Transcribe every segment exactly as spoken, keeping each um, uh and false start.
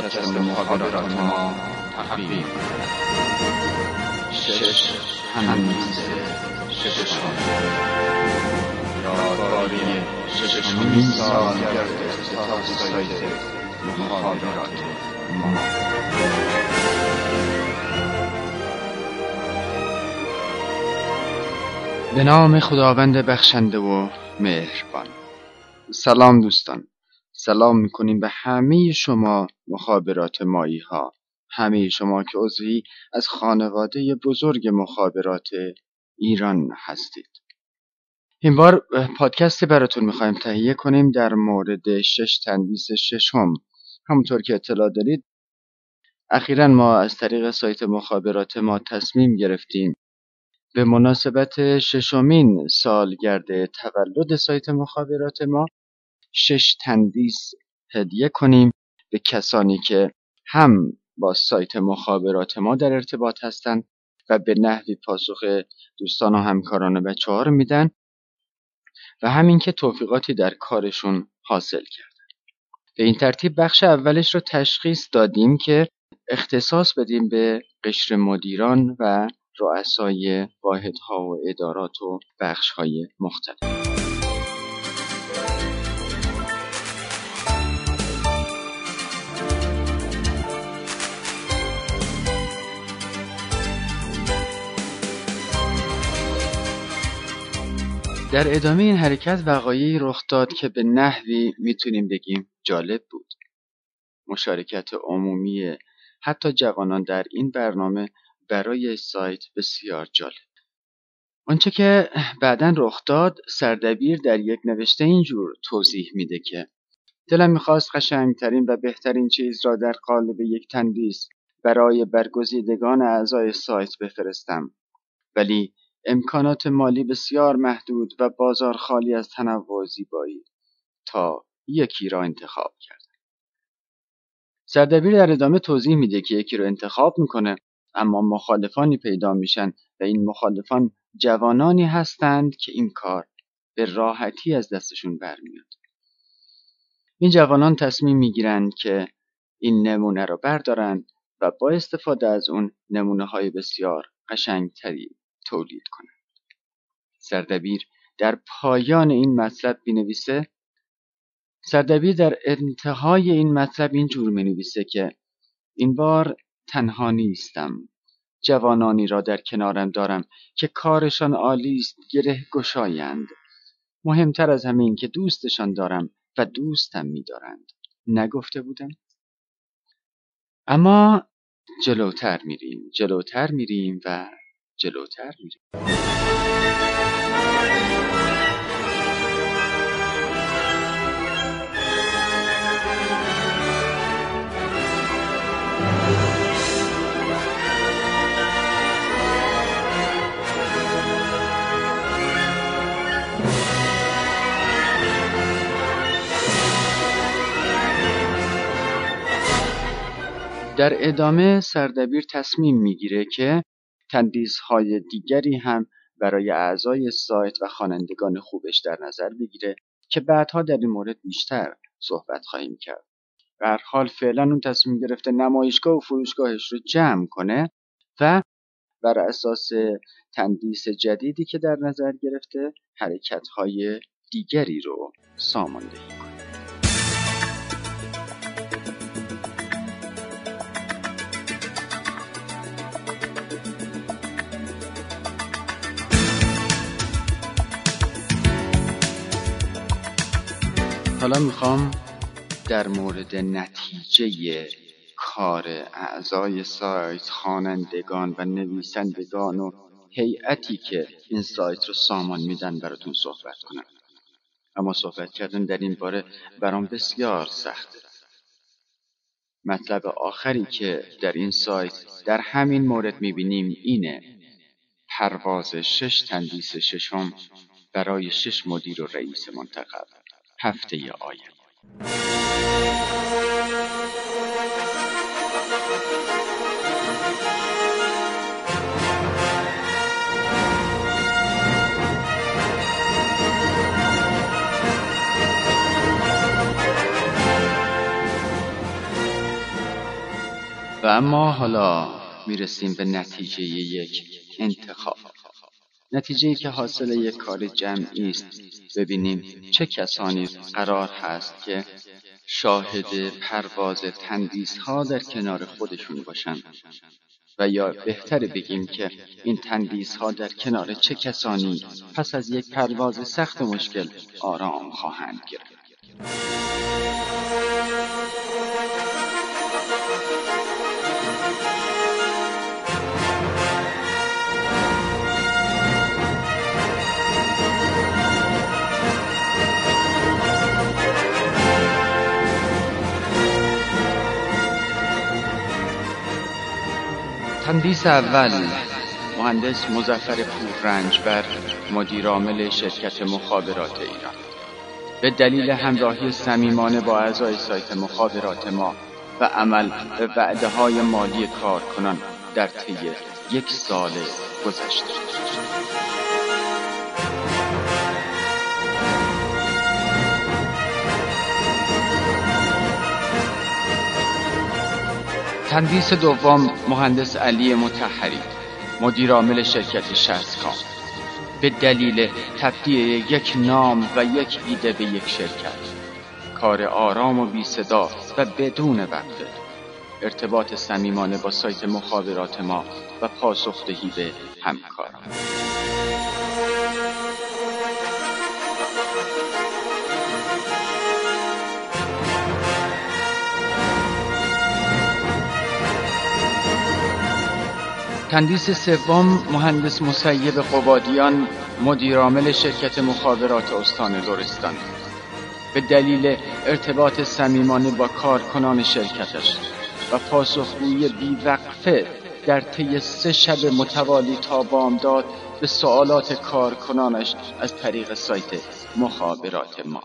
پادکست مخابرات ما تقدیم شش تندیس ششم یادواری ششمین سالگرد افتتاح سایت مخابرات ما. به نام خداوند بخشنده و مهربان. سلام دوستان، سلام میکنیم به همه شما مخابرات مایی ها، همه شما که عضوی از خانواده بزرگ مخابرات ایران هستید. این بار پادکستی براتون میخوایم تهیه کنیم در مورد شش تندیس ششم. همونطور که اطلاع دارید اخیراً ما از طریق سایت مخابرات ما تصمیم گرفتیم به مناسبت ششمین سالگرد تولد سایت مخابرات ما شش تندیس هدیه کنیم به کسانی که هم با سایت مخابرات ما در ارتباط هستند و به نحوی پاسخ دوستان و همکاران بچه ها رو میدن و همین که توفیقاتی در کارشون حاصل کردن. به این ترتیب بخش اولش رو تشخیص دادیم که اختصاص بدیم به قشر مدیران و رؤسای واحدها و ادارات و بخش‌های مختلف. در ادامه این حرکت وقایعی رخ داد که به نحوی میتونیم بگیم جالب بود. مشارکت عمومی حتی جوانان در این برنامه برای سایت بسیار جالب. آنچه که بعداً رخ داد، سردبیر در یک نوشته اینجور توضیح میده که دلم میخواست قشنگترین و بهترین چیز را در قالب یک تندیس برای برگزیدگان اعضای سایت بفرستم، ولی امکانات مالی بسیار محدود و بازار خالی از تنوع و زیبایی تا یکی را انتخاب کرد. سردبیر در ادامه توضیح میده که یکی رو انتخاب میکنه اما مخالفانی پیدا میشن و این مخالفان جوانانی هستند که این کار به راحتی از دستشون برمیاد. این جوانان تصمیم میگیرند که این نمونه رو بردارن و با استفاده از اون نمونه های بسیار قشنگتری تولید کنند. سردبیر در پایان این مطلب بنویسه سردبیر در انتهای این مطلب اینجور می‌نویسه که این بار تنها نیستم. جوانانی را در کنارم دارم که کارشان عالی است، گره گشایند. مهمتر از همه این که دوستشان دارم و دوستم می‌دارند. نگفته بودم؟ اما جلوتر میریم، جلوتر میریم و جلوتر میریم. در ادامه سردبیر تصمیم میگیره که تندیس‌های دیگری هم برای اعضای سایت و خوانندگان خوبش در نظر بگیره که بعدها در این مورد بیشتر صحبت خواهیم کرد. به هر حال فعلا اون تصمیم گرفته نمایشگاه و فروشگاهش رو جمع کنه و بر اساس تندیس جدیدی که در نظر گرفته حرکت‌های دیگری رو ساماندهی کنه. حالا میخوام در مورد نتیجه کار اعضای سایت، خوانندگان و نویسندگان و هیئتی که این سایت رو سامان میدن براتون صحبت کنم. اما صحبت کردن در این باره برام بسیار سخته. مطلب آخری که در این سایت در همین مورد میبینیم اینه: پرواز شش تندیس ششم برای شش مدیر و رئیس منتخب هفته آینده. اما حالا میرسیم به نتیجه یک انتخاب، نتیجه‌ای که حاصل یک کار جمعی است. ببینیم چه کسانی قرار هست که شاهد پرواز تندیس‌ها در کنار خودشون باشند، و یا بهتر بگیم که این تندیس‌ها در کنار چه کسانی پس از یک پرواز سخت و مشکل آرام خواهند گرفت. تندیس اول، مهندس مظفر پوررنجبر، مدیرعامل شرکت مخابرات ایران. به دلیل همراهی صمیمانه با اعضای سایت مخابرات ما و عمل به وعده‌های مالی کارکنان در طی یک سال گذشته. تندیس دوم، مهندس علی مطهری، مدیرعامل شرکت شصتکام. به دلیل تبدیل یک نام و یک ایده به یک شرکت، کار آرام و بی صدا و بدون وقفه، ارتباط صمیمانه با سایت مخابرات ما و پاسخدهی به همکاران. تندیس سوم، مهندس مسیب قبادیان، مدیرعامل شرکت مخابرات استان لرستان. به دلیل ارتباط صمیمانه با کارکنان شرکتش و پاسخگویی بی‌وقفه در طی سه شب متوالی تا بامداد به سوالات کارکنانش از طریق سایت مخابرات ما.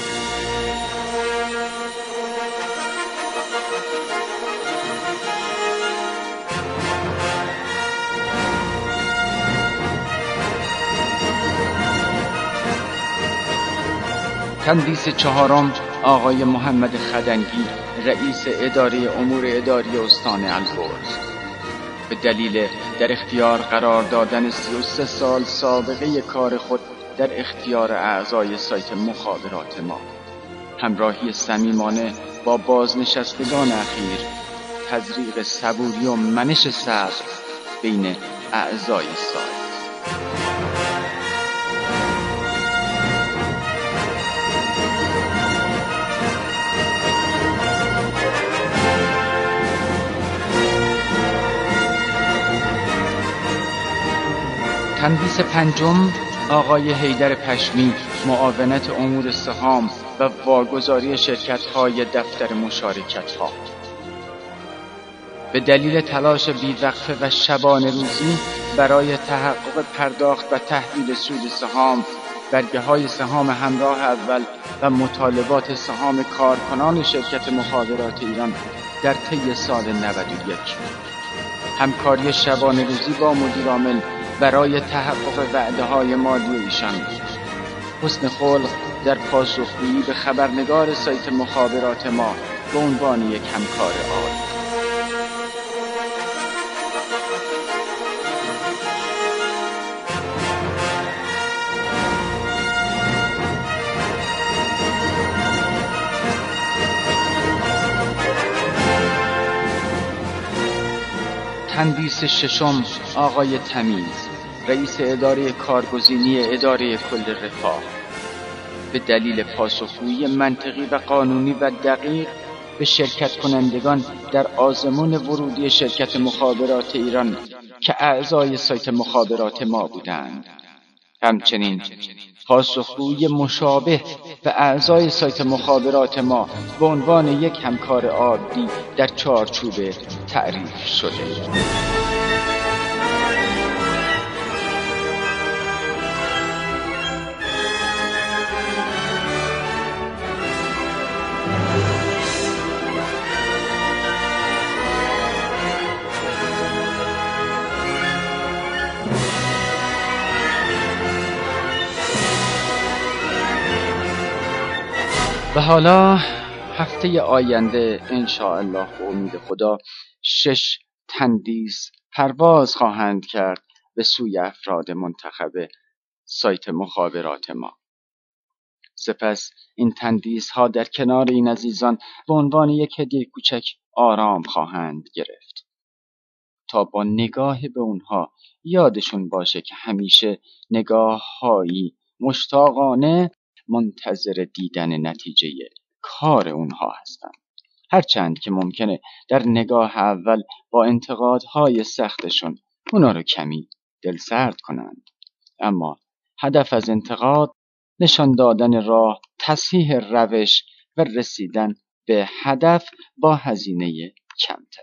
تندیس چهارم، آقای محمد خدنگی، رئیس اداره امور اداری استان البرز. به دلیل در اختیار قرار دادن سی و سه سال سابقه کار خود در اختیار اعضای سایت مخابرات ما، همراهی صمیمانه با بازنشستگان اخیر، تزریق صبوری و منش صبر بین اعضای سایت. تندیس پنجم، آقای حیدر پشمی، معاونت امور سهام و واگذاری شرکت‌های دفتر مشارکت‌ها. به دلیل تلاش بی‌وقفه و شبانه روزی برای تحقق پرداخت و تحویل سود سهام، برگه‌های سهام همراه اول و مطالبات سهام کارکنان شرکت مخابرات ایران در طی سال نود و یک، همکاری شبانه روزی با مدیرعامل برای تحقق وعده‌های مالی ایشان، حسن خلق در پاسخگویی به خبرنگار سایت مخابرات ما به عنوان یک همکار عالی. تندیس ششم، آقای تمیز، رئیس اداره کارگزینی اداره کل رفاه. به دلیل پاسخگویی منطقی و قانونی و دقیق به شرکت کنندگان در آزمون ورودی شرکت مخابرات ایران که اعضای سایت مخابرات ما بودند، همچنین پاسخگویی مشابه به اعضای سایت مخابرات ما به عنوان یک همکار عادی در چارچوب تعریف شده. و حالا هفته آینده انشاءالله به امید خدا شش تندیس پرواز خواهند کرد به سوی افراد منتخب سایت مخابرات ما. سپس این تندیس ها در کنار این عزیزان به عنوان یک هدیه کوچک آرام خواهند گرفت تا با نگاه به اونها یادشون باشه که همیشه نگاه هایی مشتاقانه منتظر دیدن نتیجه کار اونها هستند. هرچند که ممکنه در نگاه اول با انتقادهای سختشون اونا رو کمی دلسرد کنند، اما هدف از انتقاد نشان دادن راه، تصحیح روش و رسیدن به هدف با هزینه کمتر.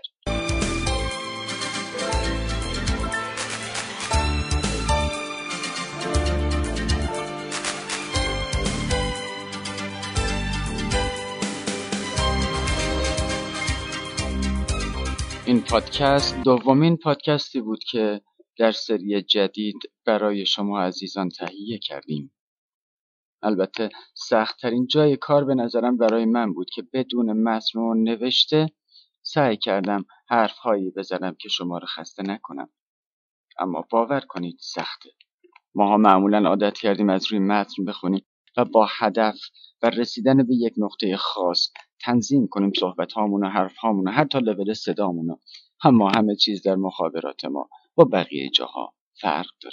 این پادکست دومین پادکستی بود که در سری جدید برای شما عزیزان تهیه کردیم. البته سخت‌ترین جای کار به نظرم برای من بود که بدون متن و نوشته سعی کردم حرف‌هایی بزنم که شما رو خسته نکنم. اما باور کنید سخته. ماها معمولاً عادت کردیم از روی متن بخونیم و با هدف و رسیدن به یک نقطه خاص تنظیم کنیم صحبت‌هامون و حرف‌هامون و حتی لول صدامون. اما همه چیز در مخابرات ما با بقیه جاها فرق داره.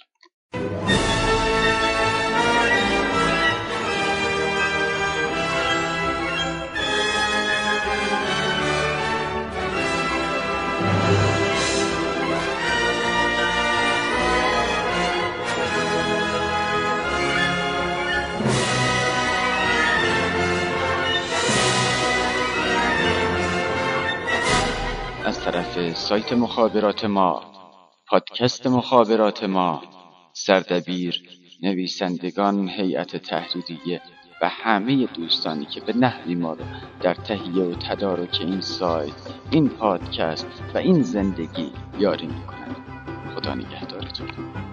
از طرف سایت مخابرات ما، پادکست مخابرات ما، سردبیر، نویسندگان، هیئت تحریریه و همه دوستانی که به نحوی ما رو در تهیه و تدارک این سایت، این پادکست و این زندگی یاری میکنند. خدا نگهدارتون.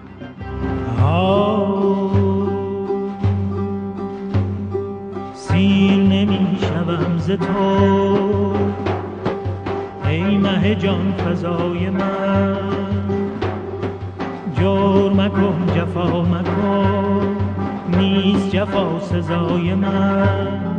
سیر نمی شوم ز تو ای مه جان فضای من، جور مکن جفا مکن نیست جفا سزای من.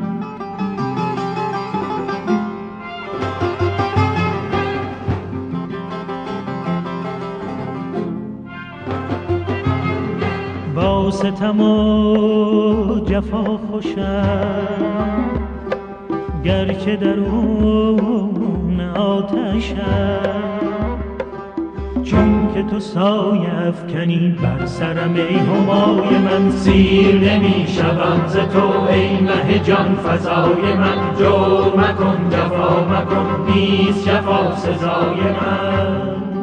با ستم و جفا خوشم گرچه درون آتشم، چون که تو سایه افکنی بر سرم ای همای من. سیر نمی شوم ز تو ای مه جان فضای من، جور مکن جفا مکن نیست جفا سزای من.